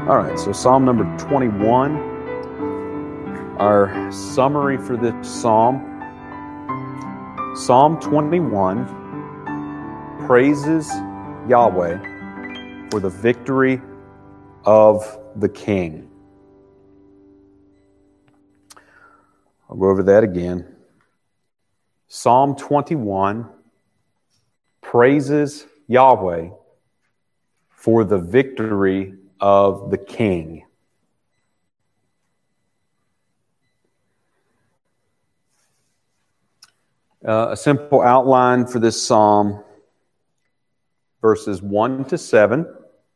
All right, so Psalm number 21. Our summary for this psalm. Psalm 21 praises Yahweh for the victory of the King. I'll go over that again. Psalm 21 praises Yahweh for the victory of the King. A simple outline for this psalm, verses 1 to 7,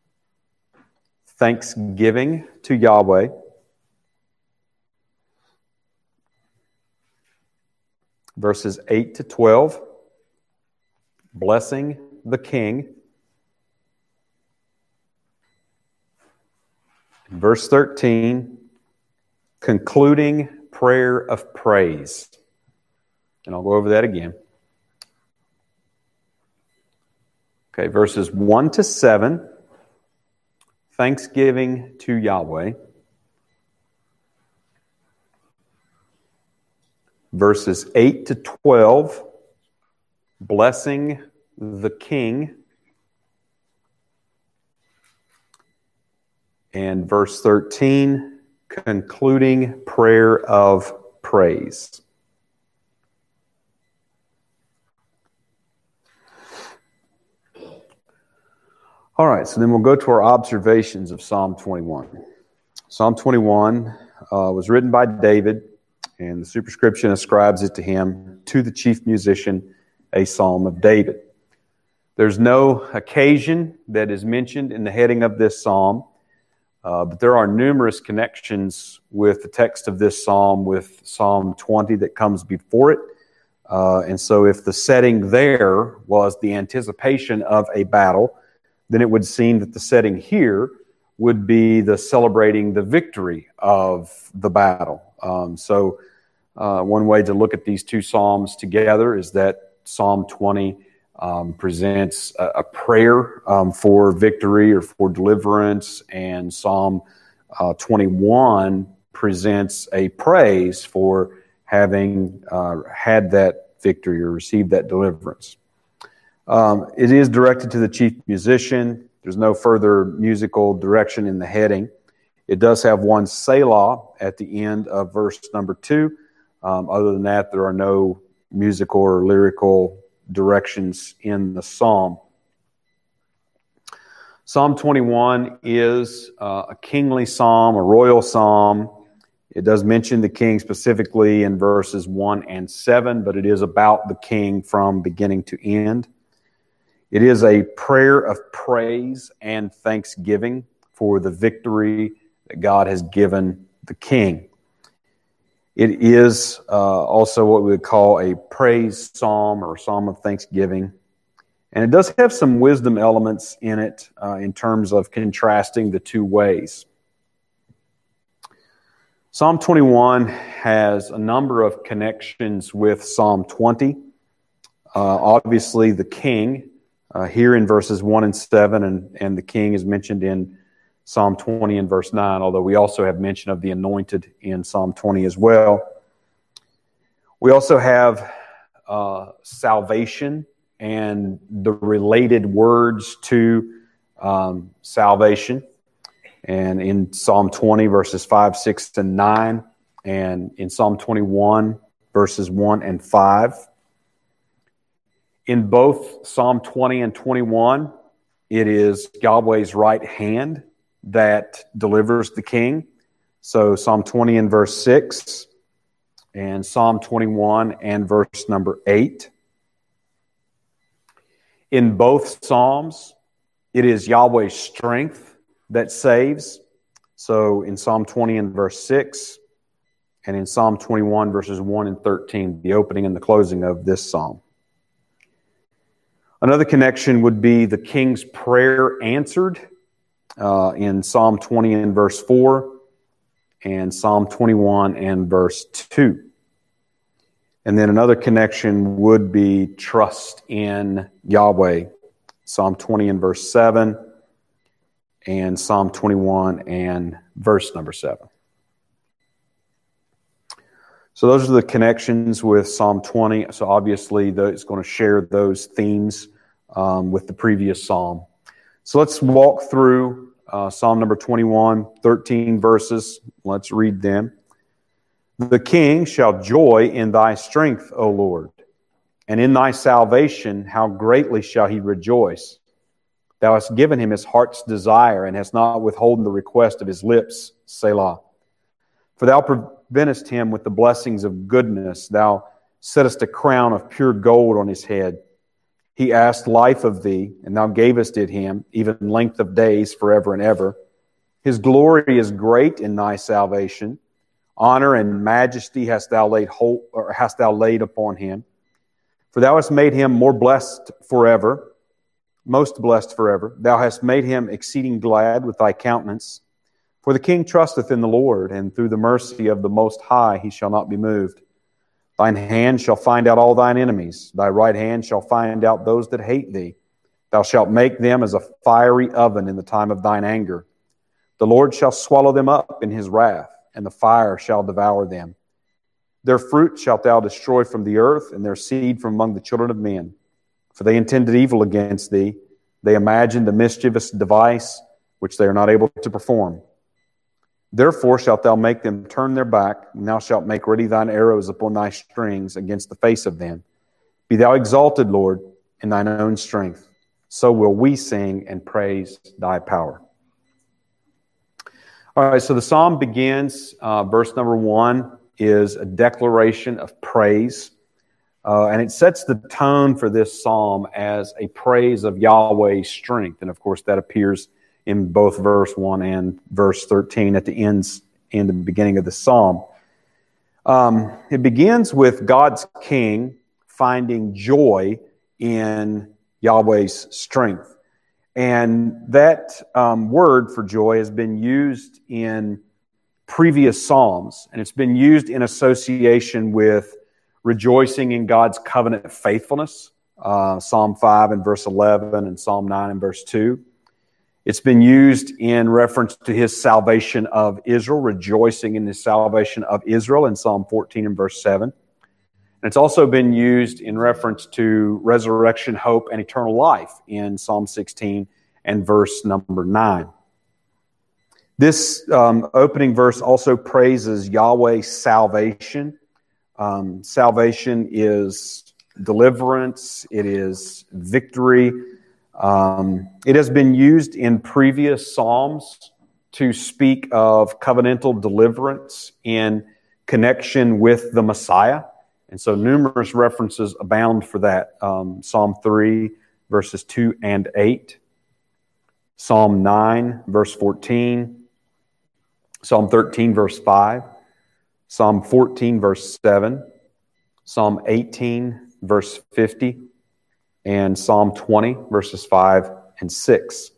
thanksgiving to Yahweh. Verses 8 to 12, blessing the King. Verse 13, concluding prayer of praise. And I'll go over that again. Okay, verses 1 to 7, thanksgiving to Yahweh. Verses 8 to 12, blessing the King. And verse 13, concluding prayer of praise. All right, so then we'll go to our observations of Psalm 21. Psalm 21 was written by David, and the superscription ascribes it to him, to the chief musician, a psalm of David. There's no occasion that is mentioned in the heading of this psalm, but there are numerous connections with the text of this psalm with Psalm 20 that comes before it. And so if the setting there was the anticipation of a battle, then it would seem that the setting here would be the celebrating the victory of the battle. So one way to look at these two psalms together is that Psalm 20 presents a prayer for victory or for deliverance, and Psalm 21 presents a praise for having had that victory or received that deliverance. It is directed to the chief musician. There's no further musical direction in the heading. It does have one Selah at the end of verse number 2. Other than that, there are no musical or lyrical directions in the psalm. Psalm 21 is a kingly psalm, a royal psalm. It does mention the king specifically in verses 1 and 7, but it is about the king from beginning to end. It is a prayer of praise and thanksgiving for the victory that God has given the king. It is also what we would call a praise psalm or psalm of thanksgiving. And it does have some wisdom elements in it in terms of contrasting the two ways. Psalm 21 has a number of connections with Psalm 20. Obviously, the king, here in verses 1 and 7, and the king is mentioned in Psalm 20 and verse 9, although we also have mention of the anointed in Psalm 20 as well. We also have salvation and the related words to salvation. And in Psalm 20, verses 5, 6, and 9, and in Psalm 21, verses 1 and 5. In both Psalm 20 and 21, it is Yahweh's right hand that delivers the king. So Psalm 20 and verse 6, and Psalm 21 and verse number 8. In both Psalms, it is Yahweh's strength that saves. So in Psalm 20 and verse 6, and in Psalm 21 verses 1 and 13, the opening and the closing of this psalm. Another connection would be the king's prayer answered in Psalm 20 and verse 4 and Psalm 21 and verse 2. And then another connection would be trust in Yahweh. Psalm 20 and verse 7 and Psalm 21 and verse number 7. So those are the connections with Psalm 20. So obviously it's going to share those themes with the previous psalm. So let's walk through Psalm number 21, 13 verses. Let's read them. The king shall joy in thy strength, O Lord, and in thy salvation how greatly shall he rejoice. Thou hast given him his heart's desire, and hast not withholden the request of his lips, Selah. For thou preventest him with the blessings of goodness. Thou settest a crown of pure gold on his head. He asked life of thee, and thou gavest it him, even length of days forever and ever. His glory is great in thy salvation. Honor and majesty hast thou laid upon him. For thou hast made him more blessed forever, most blessed forever. Thou hast made him exceeding glad with thy countenance. For the king trusteth in the Lord, and through the mercy of the Most High he shall not be moved. Thine hand shall find out all thine enemies. Thy right hand shall find out those that hate thee. Thou shalt make them as a fiery oven in the time of thine anger. The Lord shall swallow them up in his wrath, and the fire shall devour them. Their fruit shalt thou destroy from the earth, and their seed from among the children of men. For they intended evil against thee. They imagined a mischievous device, which they are not able to perform. Therefore shalt thou make them turn their back, and thou shalt make ready thine arrows upon thy strings against the face of them. Be thou exalted, Lord, in thine own strength. So will we sing and praise thy power. All right, so the psalm begins, verse number 1 is a declaration of praise. And it sets the tone for this psalm as a praise of Yahweh's strength. And of course, that appears in both verse 1 and verse 13 at the end and beginning of the psalm. It begins with God's king finding joy in Yahweh's strength. And that word for joy has been used in previous psalms, and it's been used in association with rejoicing in God's covenant faithfulness, Psalm 5 and verse 11 and Psalm 9 and verse 2. It's been used in reference to his salvation of Israel, rejoicing in his salvation of Israel in Psalm 14 and verse 7. And it's also been used in reference to resurrection, hope, and eternal life in Psalm 16 and verse number 9. This opening verse also praises Yahweh's salvation. Salvation is deliverance. It is victory. It has been used in previous psalms to speak of covenantal deliverance in connection with the Messiah. And so numerous references abound for that. Psalm 3, verses 2 and 8. Psalm 9, verse 14. Psalm 13, verse 5. Psalm 14, verse 7. Psalm 18, verse 50. And Psalm 20, verses 5 and 6.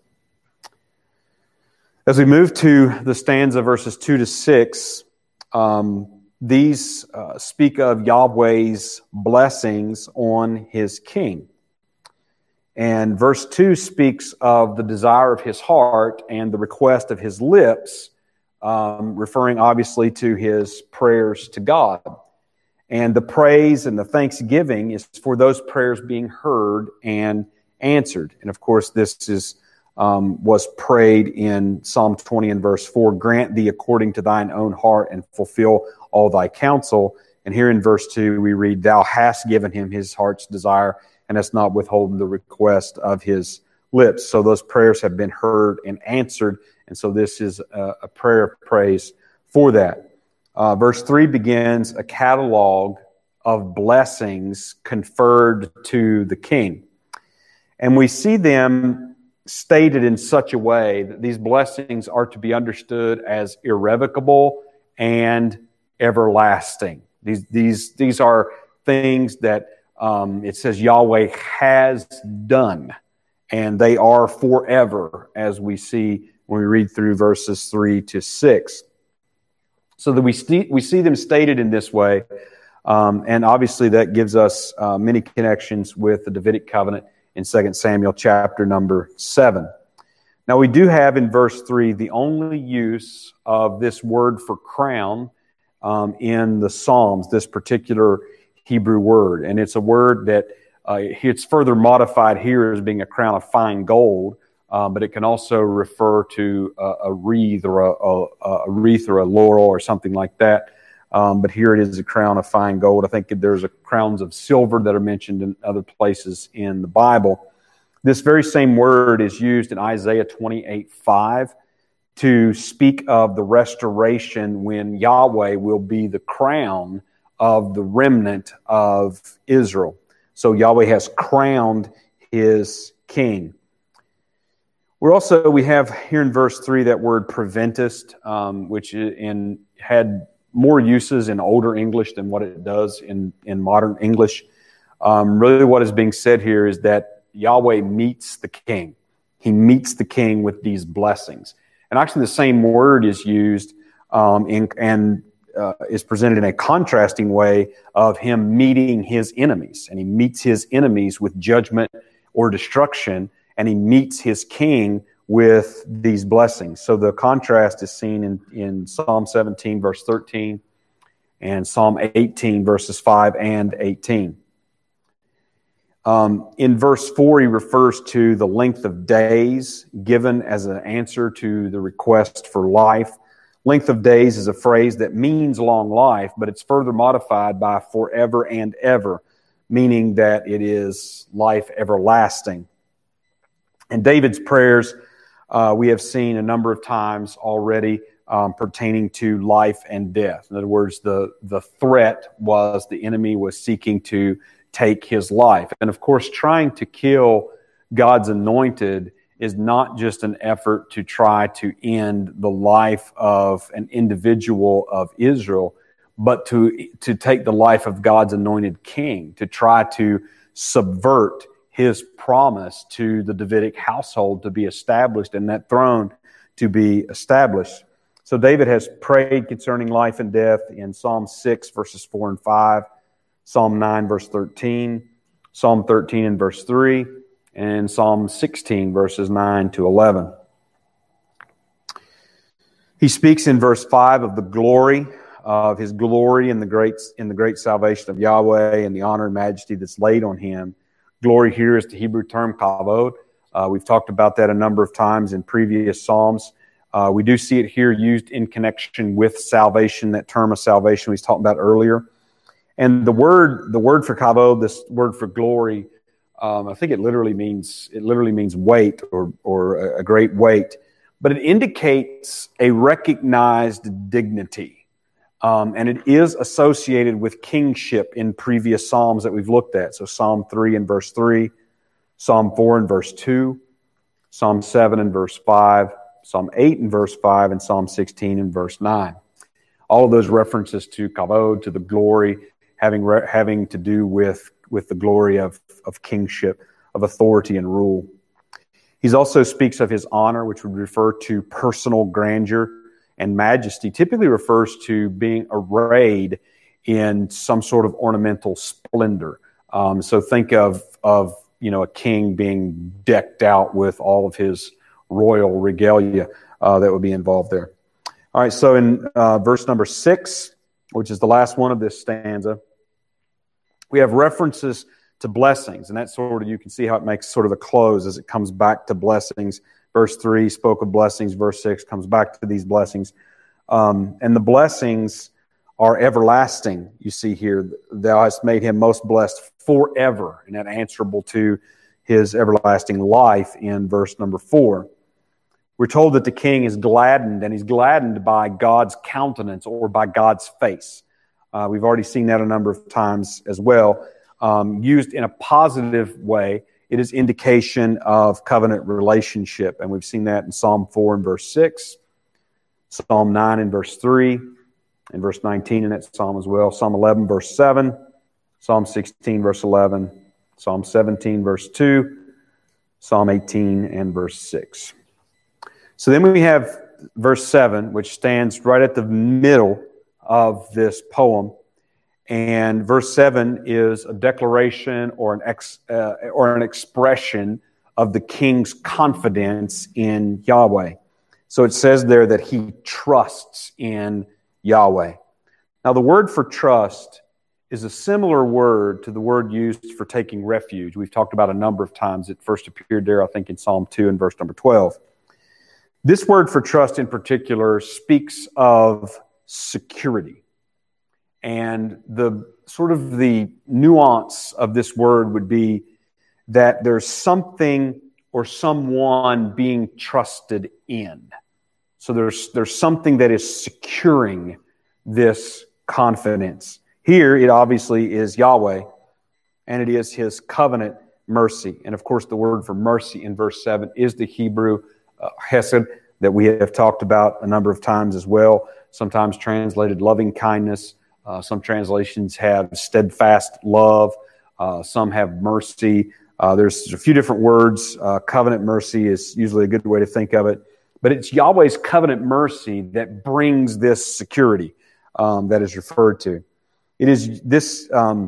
As we move to the stanza verses 2 to 6, these speak of Yahweh's blessings on his king. And verse 2 speaks of the desire of his heart and the request of his lips, referring obviously to his prayers to God. And the praise and the thanksgiving is for those prayers being heard and answered. And of course, this was prayed in Psalm 20 and verse 4, grant thee according to thine own heart and fulfill all thy counsel. And here in verse 2, we read, thou hast given him his heart's desire and hast not withholden the request of his lips. So those prayers have been heard and answered. And so this is a prayer of praise for that. Verse 3 begins a catalog of blessings conferred to the king. And we see them stated in such a way that these blessings are to be understood as irrevocable and everlasting. These are things that it says Yahweh has done, and they are forever, as we see when we read through verses 3 to 6. So that we see them stated in this way, and obviously that gives us many connections with the Davidic covenant in 2 Samuel chapter number 7. Now we do have in verse 3 the only use of this word for crown in the Psalms, this particular Hebrew word. And it's a word that it's further modified here as being a crown of fine gold, but it can also refer to a wreath or a wreath or a laurel or something like that. But here it is a crown of fine gold. I think there's crowns of silver that are mentioned in other places in the Bible. This very same word is used in Isaiah 28:5 to speak of the restoration when Yahweh will be the crown of the remnant of Israel. So Yahweh has crowned his king. We have here in verse 3 that word preventist, which had more uses in older English than what it does in modern English. Really what is being said here is that Yahweh meets the king. He meets the king with these blessings. And actually the same word is used is presented in a contrasting way of him meeting his enemies. And he meets his enemies with judgment or destruction, and he meets his king with these blessings. So the contrast is seen in Psalm 17, verse 13, and Psalm 18, verses 5 and 18. In verse 4, he refers to the length of days given as an answer to the request for life. Length of days is a phrase that means long life, but it's further modified by forever and ever, meaning that it is life everlasting. And David's prayers, we have seen a number of times already pertaining to life and death. In other words, the threat was the enemy was seeking to take his life. And of course, trying to kill God's anointed is not just an effort to try to end the life of an individual of Israel, but to take the life of God's anointed king, to try to subvert his promise to the Davidic household to be established and that throne to be established. So David has prayed concerning life and death in Psalm 6, verses 4 and 5, Psalm 9, verse 13, Psalm 13 and verse 3, and Psalm 16, verses 9 to 11. He speaks in verse 5 of the glory of his glory in the great salvation of Yahweh and the honor and majesty that's laid on him. Glory here is the Hebrew term kavod. We've talked about that a number of times in previous Psalms. We do see it here used in connection with salvation, that term of salvation we was talking about earlier. And the word for kavod, this word for glory, I think it literally means weight or a great weight, but it indicates a recognized dignity. And it is associated with kingship in previous Psalms that we've looked at. So Psalm 3 and verse 3, Psalm 4 and verse 2, Psalm 7 and verse 5, Psalm 8 and verse 5, and Psalm 16 and verse 9. All of those references to kavod, to the glory, having to do with the glory of kingship, of authority and rule. He also speaks of his honor, which would refer to personal grandeur, and majesty typically refers to being arrayed in some sort of ornamental splendor. So think of a king being decked out with all of his royal regalia that would be involved there. All right, so in verse number 6, which is the last one of this stanza, we have references to blessings, and that's you can see how it makes sort of a close as it comes back to blessings. Verse 3 spoke of blessings. Verse 6 comes back to these blessings. And the blessings are everlasting, you see here. Thou hast made him most blessed forever, and that answerable to his everlasting life in verse number 4. We're told that the king is gladdened, and he's gladdened by God's countenance or by God's face. We've already seen that a number of times as well. Used in a positive way, it is indication of covenant relationship. And we've seen that in Psalm 4 and verse 6, Psalm 9 and verse 3, and verse 19 in that psalm as well, Psalm 11 verse 7, Psalm 16 verse 11, Psalm 17 verse 2, Psalm 18 and verse 6. So then we have verse 7, which stands right at the middle of this poem. And verse 7 is a declaration or an expression of the king's confidence in Yahweh. So it says there that he trusts in Yahweh. Now, the word for trust is a similar word to the word used for taking refuge. We've talked about a number of times. It first appeared there, I think, in Psalm 2 and verse number 12. This word for trust in particular speaks of security. And the sort of the nuance of this word would be that there's something or someone being trusted in. So there's something that is securing this confidence. Here, it obviously is Yahweh, and it is His covenant mercy. And of course, the word for mercy in verse 7 is the Hebrew hesed that we have talked about a number of times as well, sometimes translated loving kindness. Some translations have steadfast love. Some have mercy. There's a few different words. Covenant mercy is usually a good way to think of it. But it's Yahweh's covenant mercy that brings this security that is referred to. It is this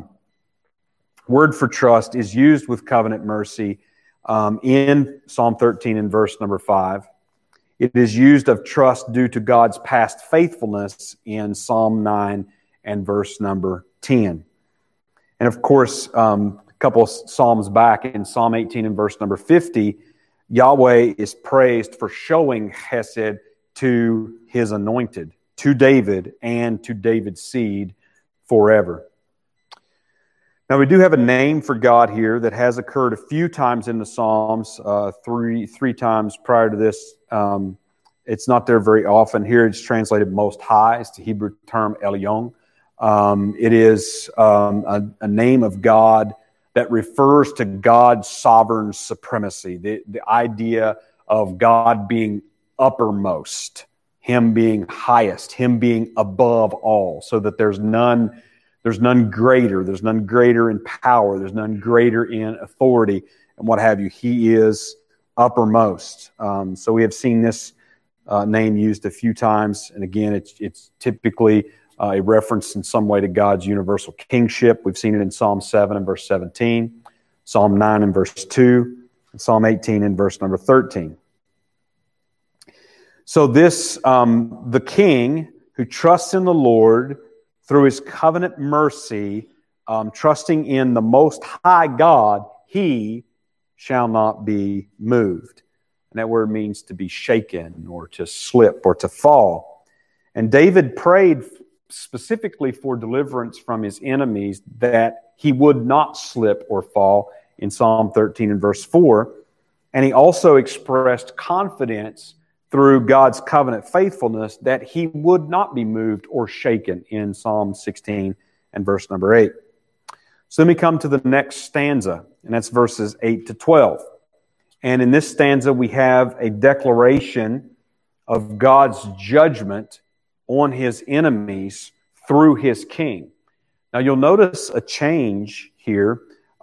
word for trust is used with covenant mercy in Psalm 13 and verse number 5. It is used of trust due to God's past faithfulness in Psalm 9 and verse number 10. And of course, a couple of Psalms back in Psalm 18 and verse number 50, Yahweh is praised for showing hesed to His anointed, to David and to David's seed forever. Now, we do have a name for God here that has occurred a few times in the Psalms, three times prior to this. It's not there very often. Here it's translated Most High. It's the Hebrew term Elyon. It is a name of God that refers to God's sovereign supremacy, the idea of God being uppermost, Him being highest, Him being above all, so that there's none greater. There's none greater in power. There's none greater in authority and what have you. He is uppermost. So we have seen this name used a few times. And again, it's typically a reference in some way to God's universal kingship. We've seen it in Psalm 7 and verse 17, Psalm 9 and verse 2, and Psalm 18 and verse number 13. So this, the king who trusts in the Lord through His covenant mercy, trusting in the Most High God, he shall not be moved. And that word means to be shaken or to slip or to fall. And David prayed specifically for deliverance from his enemies that he would not slip or fall in Psalm 13 and verse 4. And he also expressed confidence through God's covenant faithfulness that he would not be moved or shaken in Psalm 16 and verse number 8. So then we come to the next stanza, and that's verses 8 to 12. And in this stanza, we have a declaration of God's judgment on His enemies through His king. Now you'll notice a change here.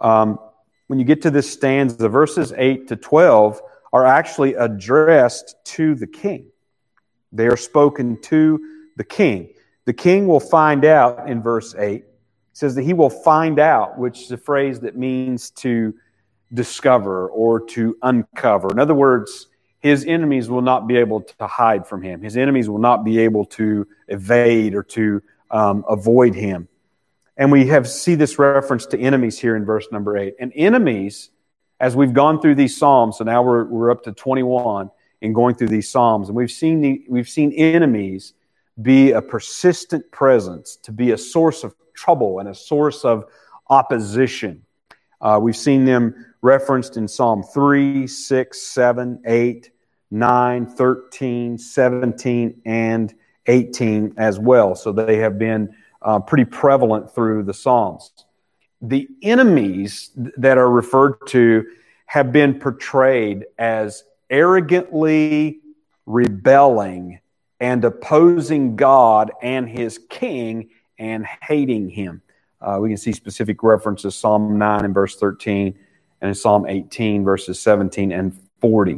When you get to this stanza, verses 8 to 12 are actually addressed to the king. They are spoken to the king. The king will find out in verse 8. It says that he will find out, which is a phrase that means to discover or to uncover. In other words, his enemies will not be able to hide from him. His enemies will not be able to evade or to avoid him. And we see this reference to enemies here in verse number 8. And enemies, as we've gone through these Psalms, so now we're up to 21 in going through these Psalms, and we've seen enemies be a persistent presence, to be a source of trouble and a source of opposition. We've seen them referenced in Psalm 3, 6, 7, 8, 9, 13, 17, and 18 as well. So they have been pretty prevalent through the Psalms. The enemies that are referred to have been portrayed as arrogantly rebelling and opposing God and His king and hating Him. We can see specific references, Psalm 9 and verse 13, and in Psalm 18, verses 17 and 40.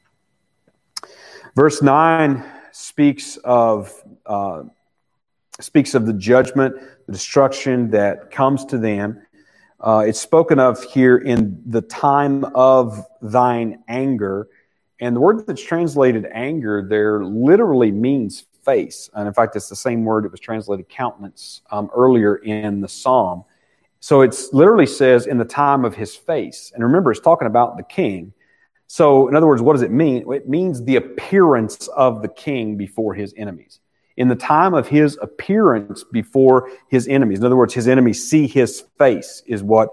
Verse 9 speaks of the judgment, the destruction that comes to them. It's spoken of here in the time of thine anger. And the word that's translated anger there literally means face. And in fact, it's the same word that was translated countenance earlier in the psalm. So it literally says in the time of his face. And remember, it's talking about the king. So in other words, what does it mean? It means the appearance of the king before his enemies. In the time of his appearance before his enemies. In other words, his enemies see his face is what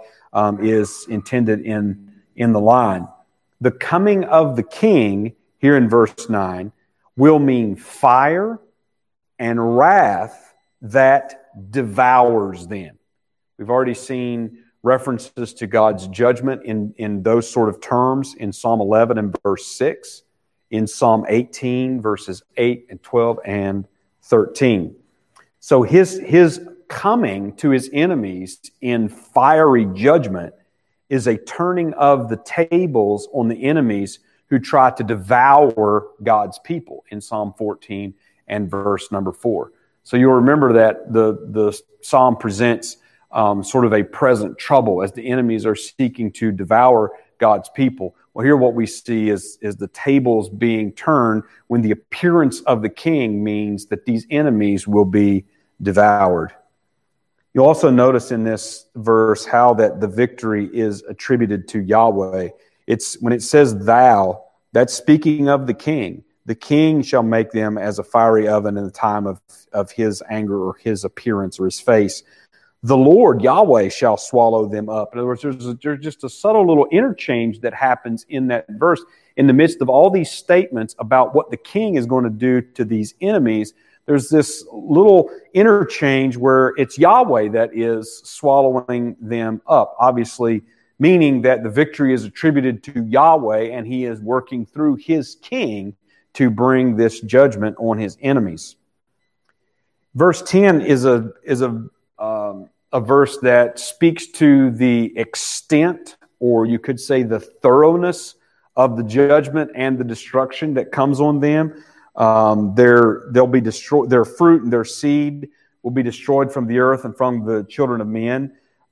is intended in the line. The coming of the king, here in verse 9, will mean fire and wrath that devours them. We've already seen references to God's judgment in those sort of terms in Psalm 11 and verse 6, in Psalm 18, verses 8 and 12 and 13. So his coming to his enemies in fiery judgment is a turning of the tables on the enemies who try to devour God's people in Psalm 14 and verse number 4. So you'll remember that the psalm presents sort of a present trouble as the enemies are seeking to devour God's people. Well, here what we see is the tables being turned when the appearance of the king means that these enemies will be devoured. You'll also notice in this verse how that the victory is attributed to Yahweh. It's when it says thou, that's speaking of the king. The king shall make them as a fiery oven in the time of his anger or his appearance or his face. The Lord, Yahweh, shall swallow them up. In other words, there's just a subtle little interchange that happens in that verse. In the midst of all these statements about what the king is going to do to these enemies, there's this little interchange where it's Yahweh that is swallowing them up. Obviously, meaning that the victory is attributed to Yahweh and he is working through his king to bring this judgment on his enemies. Verse 10 is a verse that speaks to the extent, or you could say the thoroughness of the judgment and the destruction that comes on them. They'll be destroyed. Their fruit and their seed will be destroyed from the earth and from the children of men.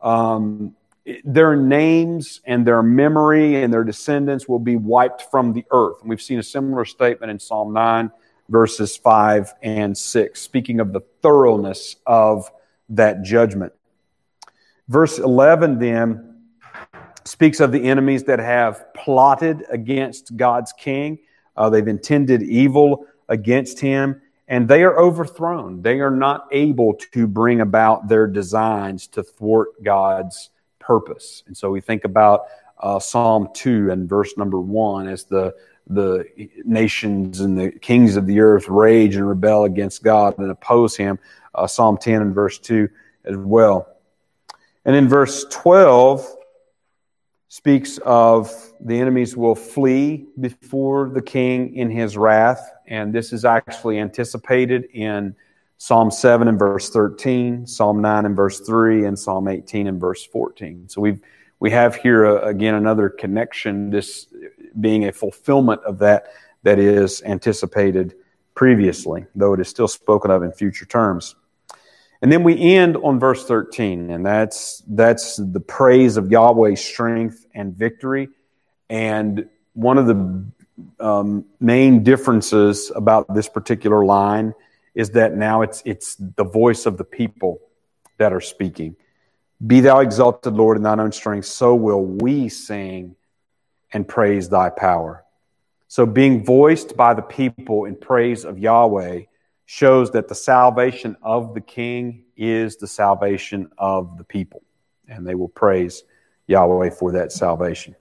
Their names and their memory and their descendants will be wiped from the earth. And we've seen a similar statement in Psalm 9, verses 5 and 6, speaking of the thoroughness of that judgment. Verse 11 then speaks of the enemies that have plotted against God's king. They've intended evil against him, and they are overthrown. They are not able to bring about their designs to thwart God's purpose. And so we think about Psalm 2 and verse number 1 as the nations and the kings of the earth rage and rebel against God and oppose him. Psalm 10 and verse 2 as well. And in verse 12 speaks of the enemies will flee before the king in his wrath. And this is actually anticipated in Psalm 7 and verse 13, Psalm 9 and verse 3, and Psalm 18 and verse 14. So we have here, again, another connection, this being a fulfillment of that is anticipated previously, though it is still spoken of in future terms. And then we end on verse 13, and that's the praise of Yahweh's strength and victory. And one of the main differences about this particular line is that now it's the voice of the people that are speaking. Be thou exalted, Lord, in thine own strength, so will we sing and praise thy power. So being voiced by the people in praise of Yahweh shows that the salvation of the king is the salvation of the people. And they will praise Yahweh for that salvation.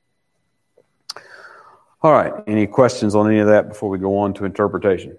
All right, any questions on any of that before we go on to interpretation?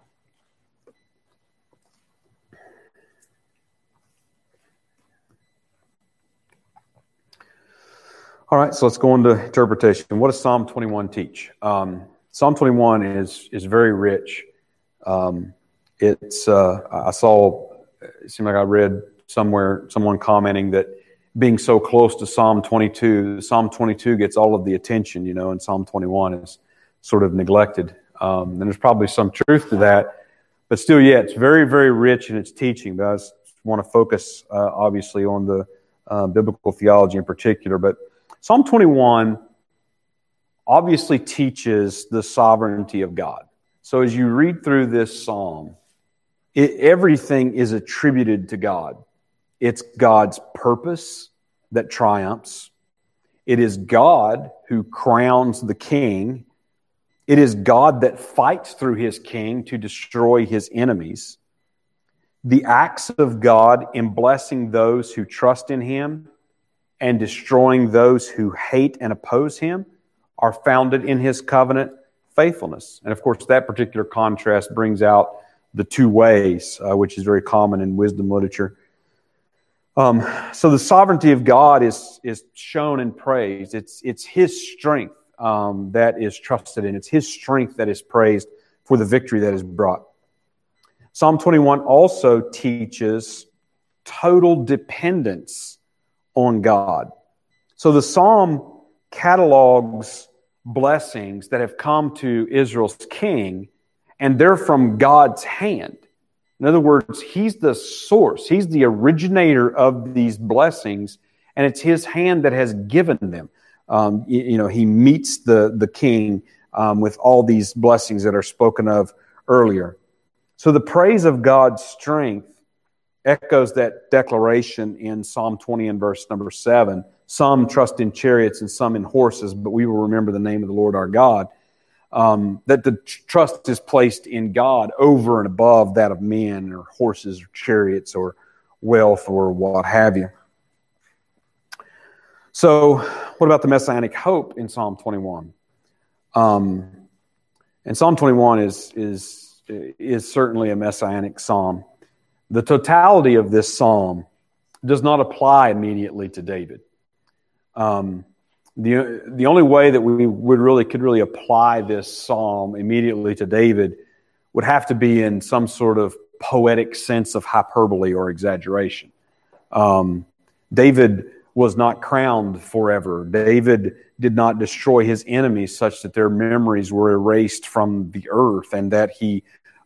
All right, so let's go into interpretation. What does Psalm 21 teach? Psalm 21 is very rich. It seemed like I read somewhere someone commenting that being so close to Psalm 22 gets all of the attention, and Psalm 21 is sort of neglected. And there's probably some truth to that, but still, it's very, very rich in its teaching. But I just want to focus, obviously, on the biblical theology in particular. But Psalm 21 obviously teaches the sovereignty of God. So as you read through this psalm, everything is attributed to God. It's God's purpose that triumphs. It is God who crowns the king. It is God that fights through his king to destroy his enemies. The acts of God in blessing those who trust in him and destroying those who hate and oppose him are founded in his covenant faithfulness. And of course, that particular contrast brings out the two ways, which is very common in wisdom literature. So the sovereignty of God is shown and praised. It's his strength that is trusted in. It's his strength that is praised for the victory that is brought. Psalm 21 also teaches total dependence on God. So the psalm catalogs blessings that have come to Israel's king, and they're from God's hand. In other words, he's the source. He's the originator of these blessings, and it's his hand that has given them. He meets the king with all these blessings that are spoken of earlier. So the praise of God's strength echoes that declaration in Psalm 20 and verse number 7. Some trust in chariots and some in horses, but we will remember the name of the Lord our God. That the trust is placed in God over and above that of men or horses or chariots or wealth or what have you. So what about the messianic hope in Psalm 21? And Psalm 21 is certainly a messianic psalm. The totality of this psalm does not apply immediately to David. The only way that we could really apply this psalm immediately to David would have to be in some sort of poetic sense of hyperbole or exaggeration. David was not crowned forever. David did not destroy his enemies such that their memories were erased from the earth and that he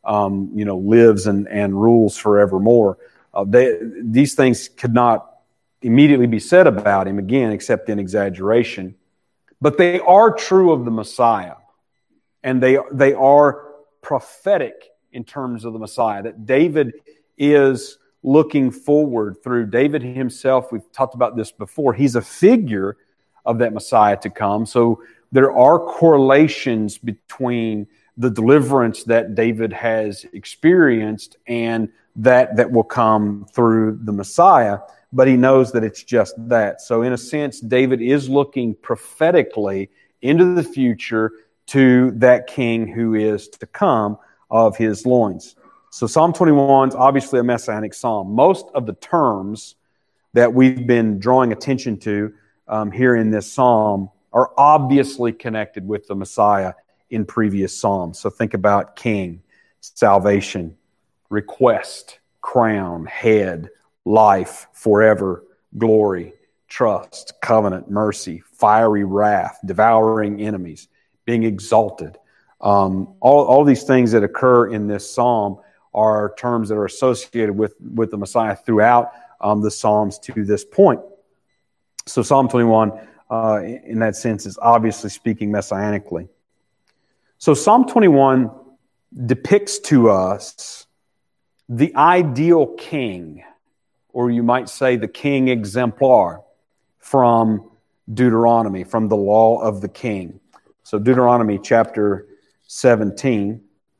lives and rules forevermore. These things could not immediately be said about him, again, except in exaggeration. But they are true of the Messiah. And they are prophetic in terms of the Messiah. That David is looking forward through. David himself, we've talked about this before, he's a figure of that Messiah to come. So there are correlations between the deliverance that David has experienced and that will come through the Messiah. But he knows that it's just that. So in a sense, David is looking prophetically into the future to that king who is to come of his loins. So Psalm 21 is obviously a messianic psalm. Most of the terms that we've been drawing attention to here in this psalm are obviously connected with the Messiah in previous psalms. So think about king, salvation, request, crown, head, life, forever, glory, trust, covenant, mercy, fiery wrath, devouring enemies, being exalted. All these things that occur in this psalm are terms that are associated with the Messiah throughout the Psalms to this point. So Psalm 21, in that sense, is obviously speaking messianically. So Psalm 21 depicts to us the ideal king, or you might say the king exemplar from Deuteronomy, from the law of the king. So Deuteronomy chapter 17.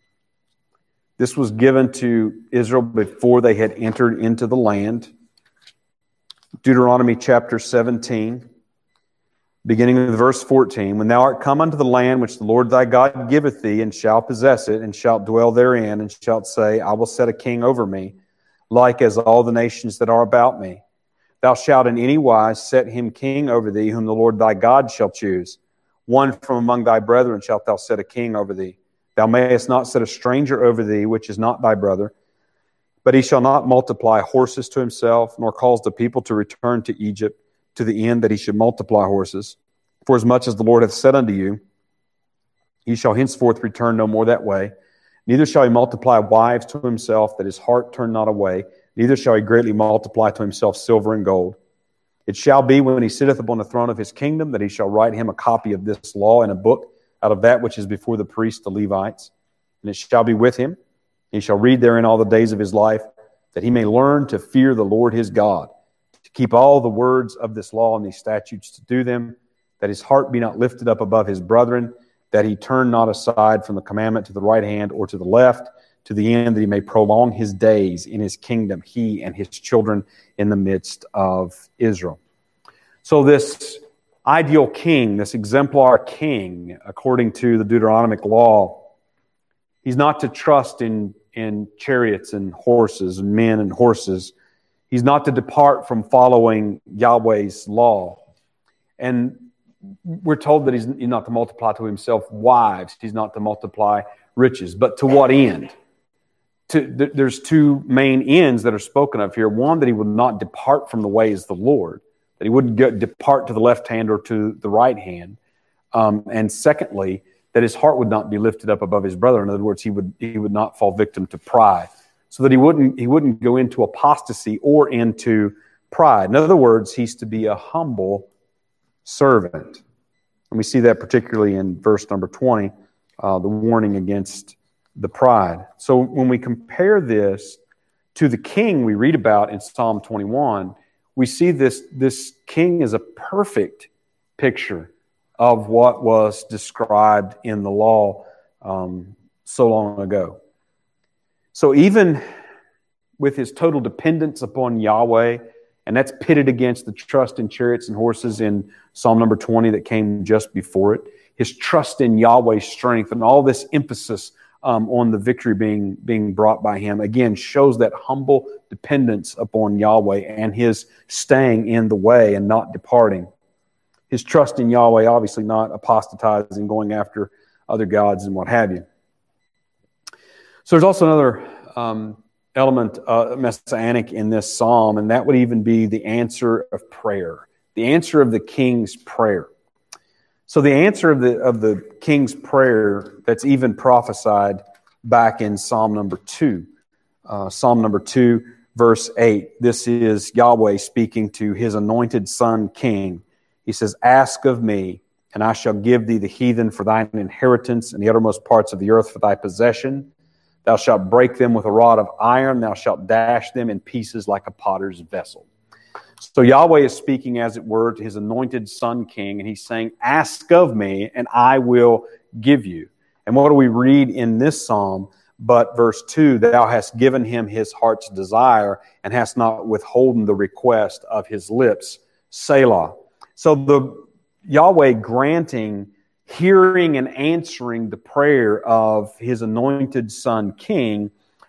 This was given to Israel before they had entered into the land. Deuteronomy chapter 17, beginning with verse 14. When thou art come unto the land which the Lord thy God giveth thee, and shalt possess it, and shalt dwell therein, and shalt say, I will set a king over me, like as all the nations that are about me. Thou shalt in any wise set him king over thee, whom the Lord thy God shall choose. One from among thy brethren shalt thou set a king over thee. Thou mayest not set a stranger over thee, which is not thy brother. But he shall not multiply horses to himself, nor cause the people to return to Egypt, to the end that he should multiply horses. For as much as the Lord hath said unto you, he shall henceforth return no more that way. Neither shall he multiply wives to himself, that his heart turn not away. Neither shall he greatly multiply to himself silver and gold. It shall be when he sitteth upon the throne of his kingdom that he shall write him a copy of this law in a book out of that which is before the priests, the Levites. And it shall be with him. He shall read therein all the days of his life, that he may learn to fear the Lord his God, to keep all the words of this law and these statutes to do them, that his heart be not lifted up above his brethren, that he turn not aside from the commandment to the right hand or to the left, to the end that he may prolong his days in his kingdom, he and his children in the midst of Israel. So this ideal king, this exemplar king, according to the Deuteronomic law, he's not to trust in chariots and horses and men and horses. He's not to depart from following Yahweh's law. And we're told that he's not to multiply to himself wives. He's not to multiply riches. But to what end? There's two main ends that are spoken of here. One, that he would not depart from the ways of the Lord, that he wouldn't depart to the left hand or to the right hand. And secondly, that his heart would not be lifted up above his brother. In other words, he would not fall victim to pride, so that he wouldn't go into apostasy or into pride. In other words, he's to be a humble servant. And we see that particularly in verse number 20, the warning against the pride. So when we compare this to the king we read about in Psalm 21, we see this king is a perfect picture of what was described in the law so long ago. So even with his total dependence upon Yahweh, and that's pitted against the trust in chariots and horses in Psalm number 20 that came just before it, his trust in Yahweh's strength and all this emphasis on the victory being brought by him, again, shows that humble dependence upon Yahweh and his staying in the way and not departing. His trust in Yahweh, obviously not apostatizing, going after other gods and what have you. So there's also another element messianic in this psalm, and that would even be the answer of prayer, the answer of the king's prayer. So the answer of the king's prayer that's even prophesied back in Psalm number 2. Psalm number 2, verse 8. This is Yahweh speaking to his anointed son king. He says, "Ask of me, and I shall give thee the heathen for thine inheritance, and the uttermost parts of the earth for thy possession. Thou shalt break them with a rod of iron, thou shalt dash them in pieces like a potter's vessel." So Yahweh is speaking, as it were, to his anointed son king, and he's saying, "Ask of me, and I will give you." And what do we read in this psalm? But verse 2, "Thou hast given him his heart's desire, and hast not withholden the request of his lips. Selah." So the Yahweh granting, hearing and answering the prayer of his anointed son king.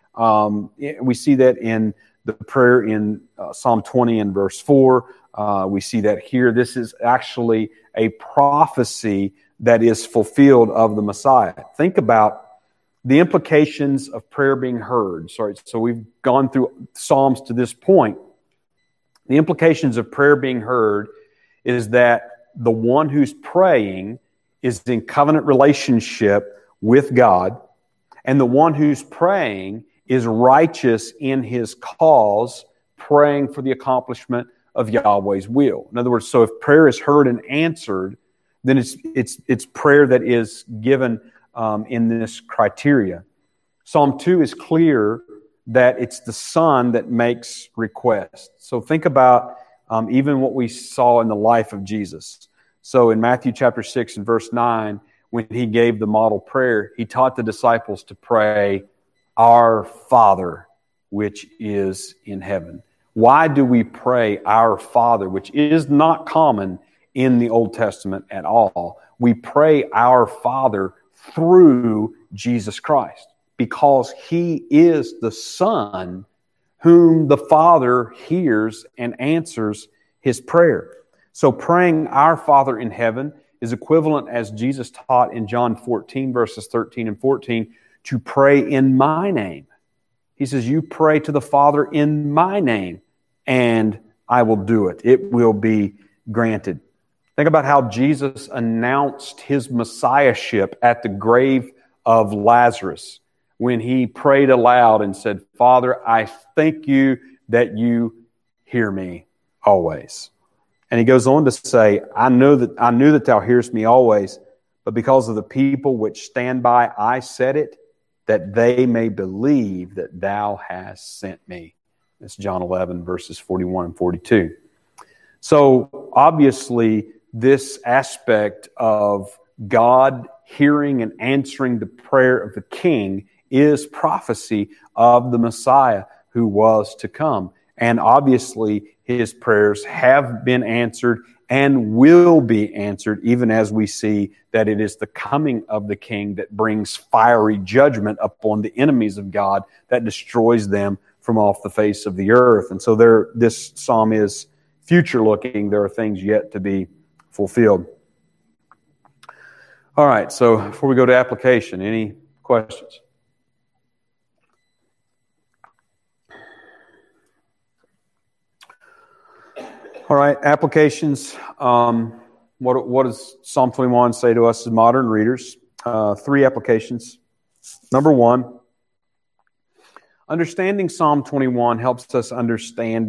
We see that in the prayer in Psalm 20 and verse 4. We see that here. This is actually a prophecy that is fulfilled of the Messiah. Think about the implications of prayer being heard. So we've gone through Psalms to this point. The implications of prayer being heard is that the one who's praying is in covenant relationship with God, and the one who's praying is righteous in his cause, praying for the accomplishment of Yahweh's will. In other words, so if prayer is heard and answered, then it's prayer that is given in this criteria. Psalm 2 is clear that it's the Son that makes requests. So think about even what we saw in the life of Jesus. So in Matthew chapter 6 and verse 9, when he gave the model prayer, he taught the disciples to pray, "Our Father, which is in heaven." Why do we pray our Father, which is not common in the Old Testament at all? We pray our Father through Jesus Christ, because he is the Son whom the Father hears and answers his prayer. So praying our Father in heaven is equivalent, as Jesus taught in John 14, verses 13 and 14, to pray in my name. He says, "You pray to the Father in my name, and I will do it. It will be granted." Think about how Jesus announced his messiahship at the grave of Lazarus when he prayed aloud and said, "Father, I thank you that you hear me always." And he goes on to say, I knew that thou hearest me always, but because of the people which stand by, I said it, that they may believe that thou hast sent me. That's John 11, verses 41 and 42. So obviously, this aspect of God hearing and answering the prayer of the king is prophecy of the Messiah who was to come. And obviously, his prayers have been answered and will be answered, even as we see that it is the coming of the king that brings fiery judgment upon the enemies of God that destroys them from off the face of the earth. And so this psalm is future looking. There are things yet to be fulfilled. All right, so before we go to application, any questions? All right, applications. What does Psalm 21 say to us as modern readers? 3 applications. Number 1, understanding Psalm 21 helps us understand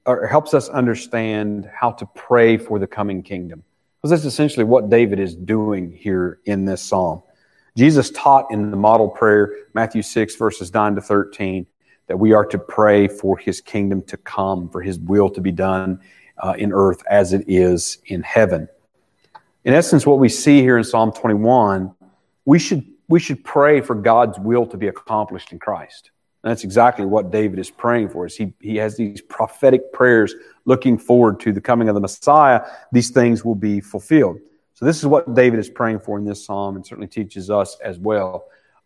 how to pray for the coming kingdom. Because that's essentially what David is doing here in this psalm. Jesus taught in the model prayer, Matthew 6, verses 9 to 13, that we are to pray for his kingdom to come, for his will to be done in earth as it is in heaven. In essence, what we see here in Psalm 21, we should pray for God's will to be accomplished in Christ. And that's exactly what David is praying for. He has these prophetic prayers looking forward to the coming of the Messiah. These things will be fulfilled. So this is what David is praying for in this psalm, and certainly teaches us as well.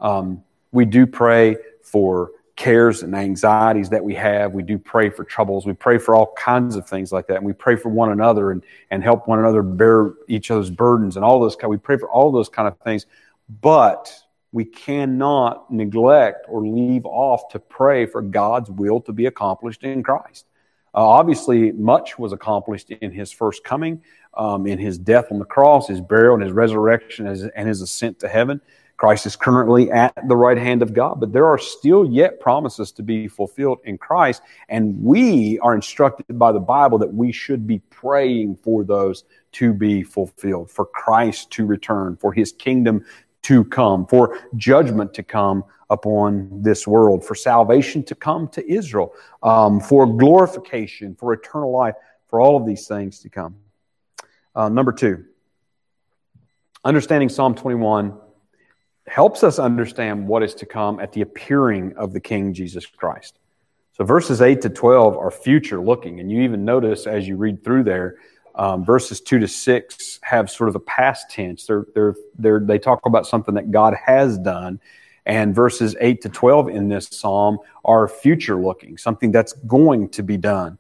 We do pray for cares and anxieties that we have. We do pray for troubles. We pray for all kinds of things like that. And we pray for one another and help one another bear each other's burdens and all those we pray for all those kind of things. But we cannot neglect or leave off to pray for God's will to be accomplished in Christ. Obviously, much was accomplished in his first coming, in his death on the cross, his burial, and his resurrection, and his ascent to heaven. Christ is currently at the right hand of God, but there are still yet promises to be fulfilled in Christ, and we are instructed by the Bible that we should be praying for those to be fulfilled, for Christ to return, for his kingdom to come, for judgment to come upon this world, for salvation to come to Israel, for glorification, for eternal life, for all of these things to come. Number 2, understanding Psalm 21 helps us understand what is to come at the appearing of the King Jesus Christ. So verses 8 to 12 are future looking, and you even notice as you read through there, verses 2 to 6 have sort of a past tense. They talk about something that God has done, and verses 8 to 12 in this psalm are future looking, something that's going to be done.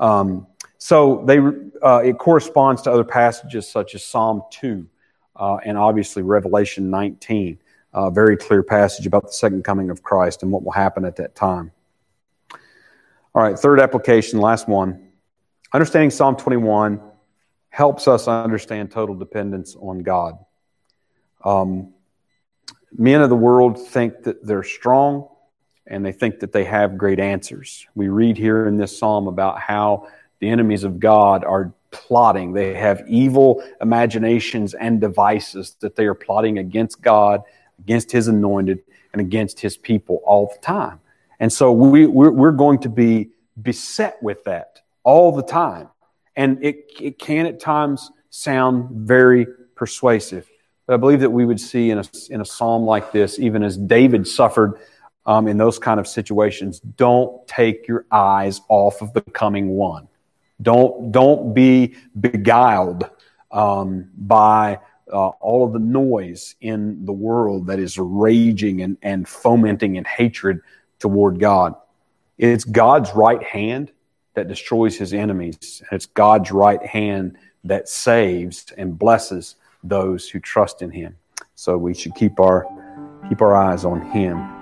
So it corresponds to other passages such as Psalm 2 and obviously Revelation 19. A very clear passage about the second coming of Christ and what will happen at that time. All right, 3rd application, last one. Understanding Psalm 21 helps us understand total dependence on God. Men of the world think that they're strong and they think that they have great answers. We read here in this psalm about how the enemies of God are plotting. They have evil imaginations and devices that they are plotting against God, against his anointed, and against his people all the time. And so we're going to be beset with that all the time. And it can at times sound very persuasive. But I believe that we would see in a psalm like this, even as David suffered in those kind of situations, don't take your eyes off of the coming one. Don't be beguiled by all of the noise in the world that is raging and fomenting in hatred toward God. It's God's right hand that destroys his enemies. It's God's right hand that saves and blesses those who trust in him. So we should keep our eyes on him.